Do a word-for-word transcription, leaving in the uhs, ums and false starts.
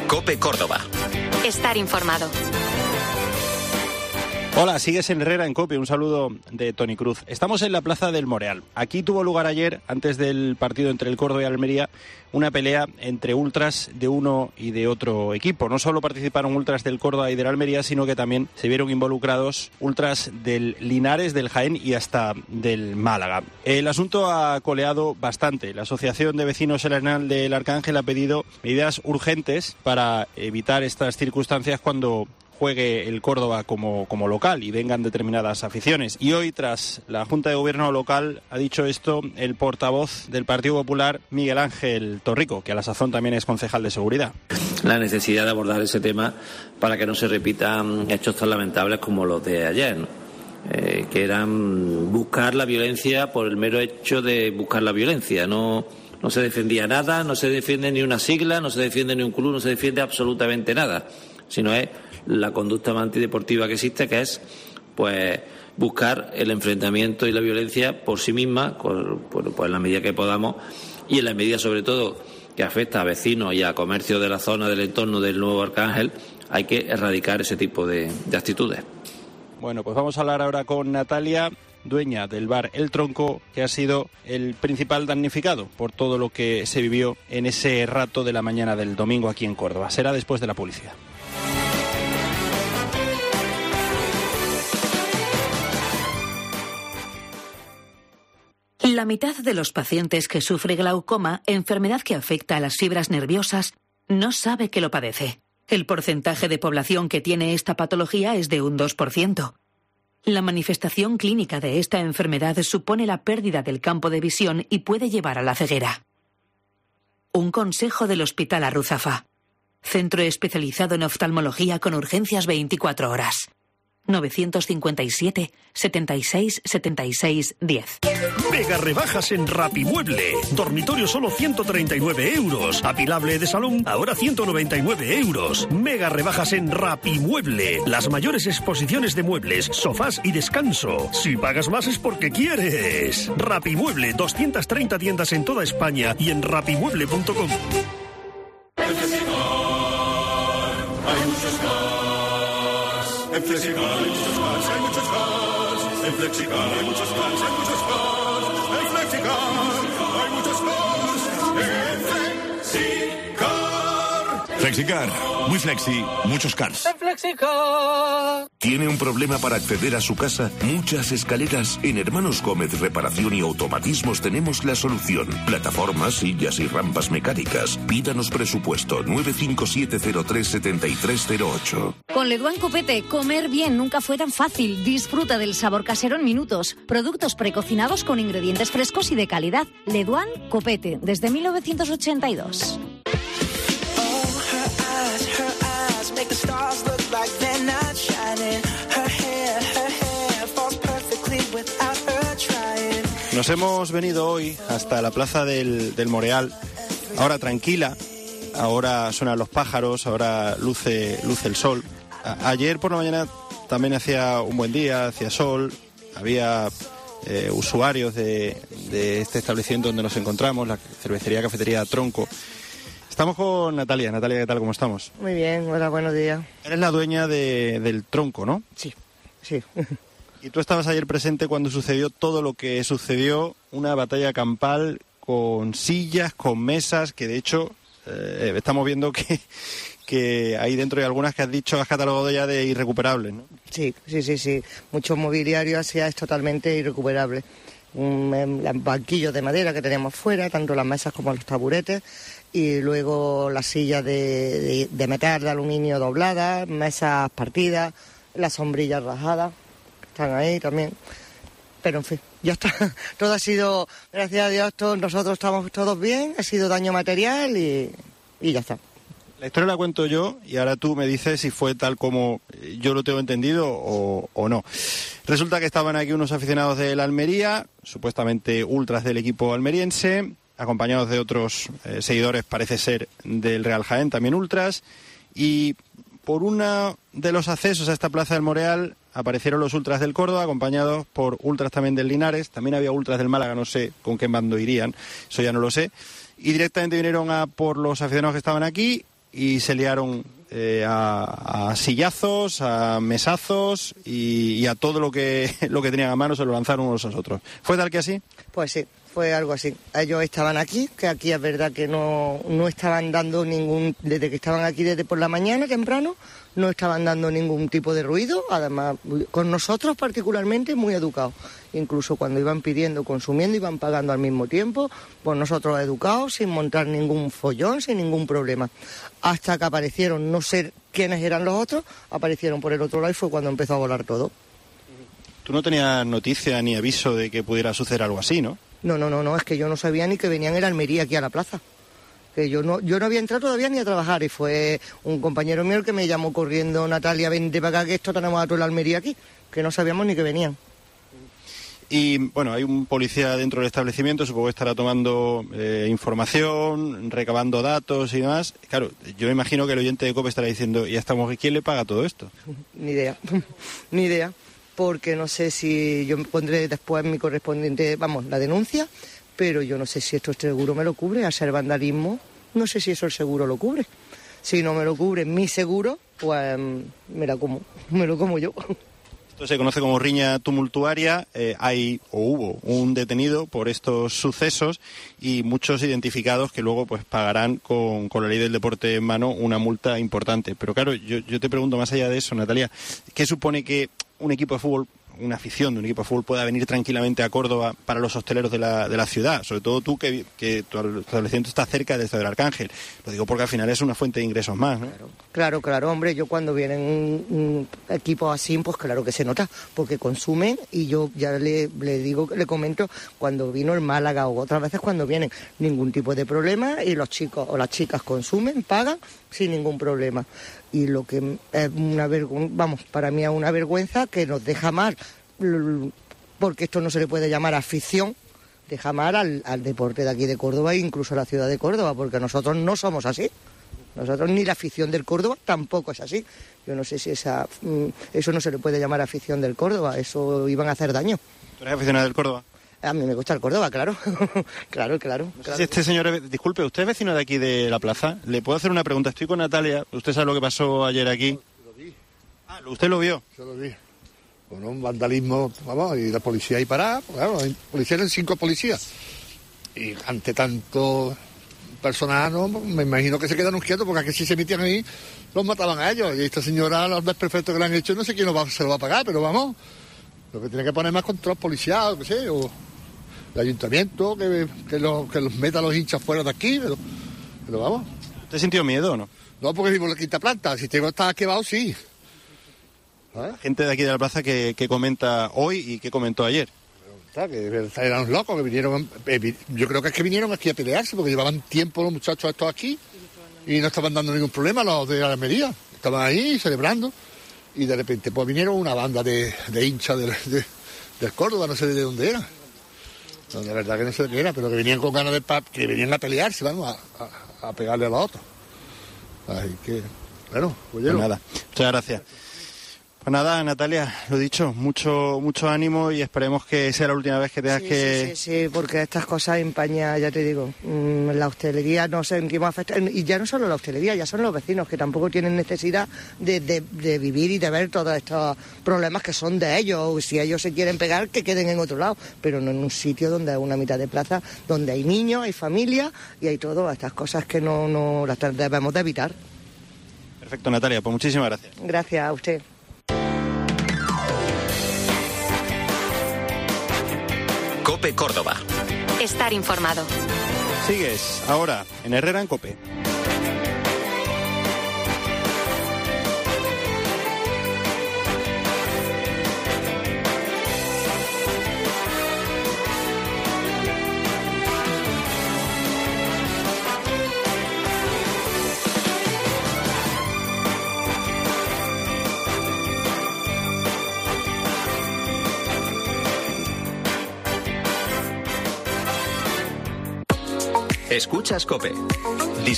COPE Córdoba. Estar informado. Hola, sigues en Herrera en COPE. Un saludo de Toni Cruz. Estamos en la Plaza del Moreal. Aquí tuvo lugar ayer, antes del partido entre el Córdoba y Almería, una pelea entre ultras de uno y de otro equipo. No solo participaron ultras del Córdoba y del Almería, sino que también se vieron involucrados ultras del Linares, del Jaén y hasta del Málaga. El asunto ha coleado bastante. La Asociación de Vecinos El Arenal del Arcángel ha pedido medidas urgentes para evitar estas circunstancias cuando juegue el Córdoba como, como local y vengan determinadas aficiones. Y hoy, tras la Junta de Gobierno local, ha dicho esto el portavoz del Partido Popular, Miguel Ángel Torrico, que a la sazón también es concejal de Seguridad. La necesidad de abordar ese tema para que no se repitan hechos tan lamentables como los de ayer, ¿no? Eh, que eran buscar la violencia por el mero hecho de buscar la violencia. No, no se defendía nada, no se defiende ni una sigla, no se defiende ni un club, no se defiende absolutamente nada, sino es la conducta más antideportiva que existe, que es pues buscar el enfrentamiento y la violencia por sí misma, por, por, por en la medida que podamos, y en la medida sobre todo que afecta a vecinos y a comercios de la zona, del entorno del nuevo Arcángel, hay que erradicar ese tipo de, de actitudes. Bueno, pues vamos a hablar ahora con Natalia, dueña del bar El Tronco, que ha sido el principal damnificado por todo lo que se vivió en ese rato de la mañana del domingo aquí en Córdoba. Será después de la publicidad. La mitad de los pacientes que sufre glaucoma, enfermedad que afecta a las fibras nerviosas, no sabe que lo padece. El porcentaje de población que tiene esta patología es de un dos por ciento. La manifestación clínica de esta enfermedad supone la pérdida del campo de visión y puede llevar a la ceguera. Un consejo del Hospital Arruzafa. Centro especializado en oftalmología con urgencias veinticuatro horas. novecientos cincuenta y siete, setenta y seis, setenta y seis, diez. Mega rebajas en Rapimueble. Dormitorio solo ciento treinta y nueve euros. Apilable de salón ahora ciento noventa y nueve euros. Mega rebajas en Rapimueble. Las mayores exposiciones de muebles, sofás y descanso. Si pagas más es porque quieres. Rapimueble, doscientas treinta tiendas en toda España y en rapimueble punto com. En Flexicar hay muchos cars, hay muchos cars. En Flexicar hay muchos cars, hay muchos cars. En Flexicar hay muchos cars. En Flexicar. Flexicar, muy flexi, muchos cars. En Flexicar. ¿Tiene un problema para acceder a su casa? ¿Muchas escaleras? En Hermanos Gómez Reparación y Automatismos tenemos la solución. Plataformas, sillas y rampas mecánicas. Pídanos presupuesto nueve cinco siete cero tres siete tres cero ocho. Con Leduán Copete, comer bien nunca fue tan fácil. Disfruta del sabor casero en minutos. Productos precocinados con ingredientes frescos y de calidad. Leduán Copete, desde mil novecientos ochenta y dos. Nos hemos venido hoy hasta la plaza del, del Moreal, ahora tranquila, ahora suenan los pájaros, ahora luce, luce el sol. A, ayer por la mañana también hacía un buen día, hacía sol, había eh, usuarios de, de este establecimiento donde nos encontramos, la cervecería Cafetería Tronco. Estamos con Natalia. Natalia, ¿qué tal? ¿Cómo estamos? Muy bien, hola, buenos días. Eres la dueña de, del Tronco, ¿no? Sí, sí. Y tú estabas ayer presente cuando sucedió todo lo que sucedió, una batalla campal con sillas, con mesas, que de hecho eh, estamos viendo que, que ahí dentro hay algunas que has dicho, has catalogado ya de irrecuperables, ¿no? Sí, sí, sí, sí. Mucho mobiliario así es totalmente irrecuperable. Un, un banquillo de madera que tenemos fuera, tanto las mesas como los taburetes, y luego las sillas de, de, de metal, de aluminio dobladas, mesas partidas, las sombrillas rajadas, están ahí también. Pero en fin, ya está. Todo ha sido, gracias a Dios, todos, nosotros estamos todos bien, ha sido daño material y, y ya está. La historia la cuento yo y ahora tú me dices si fue tal como yo lo tengo entendido o, o no. Resulta que estaban aquí unos aficionados del Almería, supuestamente ultras del equipo almeriense, acompañados de otros eh, seguidores, parece ser, del Real Jaén, también ultras, y por uno de los accesos a esta plaza del Moreal aparecieron los ultras del Córdoba, acompañados por ultras también del Linares, también había ultras del Málaga, no sé con qué bando irían, eso ya no lo sé, y directamente vinieron a por los aficionados que estaban aquí, y se liaron eh, a, a sillazos, a mesazos y, y a todo lo que lo que tenían a mano se lo lanzaron unos a los otros. ¿Fue tal que así? Pues sí, fue algo así. Ellos estaban aquí, que aquí es verdad que no, no estaban dando ningún... Desde que estaban aquí desde por la mañana, temprano, no estaban dando ningún tipo de ruido, además con nosotros particularmente muy educados. Incluso cuando iban pidiendo, consumiendo, iban pagando al mismo tiempo, pues nosotros educados, sin montar ningún follón, sin ningún problema. Hasta que aparecieron, no sé quiénes eran los otros, aparecieron por el otro lado y fue cuando empezó a volar todo. Tú no tenías noticia ni aviso de que pudiera suceder algo así, ¿no? No, no, no, no, es que yo no sabía ni que venían en Almería aquí a la plaza. Que yo no, yo no había entrado todavía ni a trabajar y fue un compañero mío el que me llamó corriendo: Natalia, vente para acá que esto tenemos a toda la Almería aquí, que no sabíamos ni que venían. Y bueno, hay un policía dentro del establecimiento, supongo que estará tomando eh, información, recabando datos y demás. Claro, yo me imagino que el oyente de COPE estará diciendo: ¿y a esta mujer quién le paga todo esto? Ni idea, ni idea, porque no sé si yo pondré después mi correspondiente, vamos, la denuncia, pero yo no sé si esto el seguro me lo cubre, a ser vandalismo, no sé si eso el seguro lo cubre. Si no me lo cubre mi seguro, pues me la como, me lo como yo. Esto se conoce como riña tumultuaria. Eh, hay o hubo un detenido por estos sucesos y muchos identificados que luego pues pagarán con, con la ley del deporte en mano una multa importante. Pero claro, yo, yo te pregunto más allá de eso, Natalia, ¿qué supone que un equipo de fútbol, una afición de un equipo de fútbol pueda venir tranquilamente a Córdoba para los hosteleros de la, de la ciudad? Sobre todo tú, que, que tu establecimiento está cerca del Estadio del Arcángel. Lo digo porque al final es una fuente de ingresos más, ¿no? Claro, claro, claro, hombre, yo cuando vienen un, un equipos así, pues claro que se nota, porque consumen y yo ya le, le digo, le comento, cuando vino el Málaga o otras veces cuando vienen, ningún tipo de problema y los chicos o las chicas consumen, pagan sin ningún problema. Y lo que es una vergüenza, vamos, para mí es una vergüenza que nos deja mal, porque esto no se le puede llamar afición, deja mal al, al deporte de aquí de Córdoba e incluso a la ciudad de Córdoba, porque nosotros no somos así. Nosotros ni la afición del Córdoba tampoco es así. Yo no sé si esa eso no se le puede llamar afición del Córdoba, eso iban a hacer daño. ¿Tú eres aficionado del Córdoba? A mí me gusta el Córdoba, claro. claro, claro. No sé claro. si este señor, es, disculpe, ¿usted es vecino de aquí de la plaza? ¿Le puedo hacer una pregunta? Estoy con Natalia, ¿usted sabe lo que pasó ayer aquí? Lo vi. Ah, ¿usted lo vio? Yo lo vi. Bueno, un vandalismo, vamos, y la policía ahí parada, pues, claro, hay policías, eran cinco policías. Y ante tanto personal, ¿no? Me imagino que se quedaron quietos, porque aquí si se metían ahí, los mataban a ellos. Y esta señora, los desperfectos que le han hecho, no sé quién lo va, se lo va a pagar, pero vamos, lo que tiene que poner más control policial, qué sé, o el ayuntamiento, que, que, lo, que los meta a los hinchas fuera de aquí, pero, pero vamos. ¿Usted sintió miedo o no? No, porque vivo en la quinta planta, si tengo estar quemado, sí. ¿Ah? Gente de aquí de la plaza que, que comenta hoy y que comentó ayer. Que eran los locos que vinieron, yo creo que es que vinieron aquí a pelearse porque llevaban tiempo los muchachos estos aquí y no estaban dando ningún problema los de la Almería, estaban ahí celebrando y de repente pues vinieron una banda de, de hinchas de, de, del Córdoba, no sé de dónde era, no, de verdad que no sé de qué era, pero que venían con ganas de que venían a pelearse, vamos, a, a, a pegarle a los otros. Así que, bueno, pues, pues nada, muchas gracias. Pues nada, Natalia, lo dicho, mucho mucho ánimo y esperemos que sea la última vez que tengas sí, que... Sí, sí, sí, porque estas cosas empañan, ya te digo, mmm, la hostelería no sentimos afectados, y ya no solo la hostelería, ya son los vecinos que tampoco tienen necesidad de, de, de vivir y de ver todos estos problemas que son de ellos. Si ellos se quieren pegar, que queden en otro lado, pero no en un sitio donde hay una mitad de plaza, donde hay niños, hay familia y hay todas estas cosas que no, no las debemos de evitar. Perfecto, Natalia, pues muchísimas gracias. Gracias a usted. COPE Córdoba. Estar informado. Sigues ahora en Herrera en COPE. Escuchas COPE.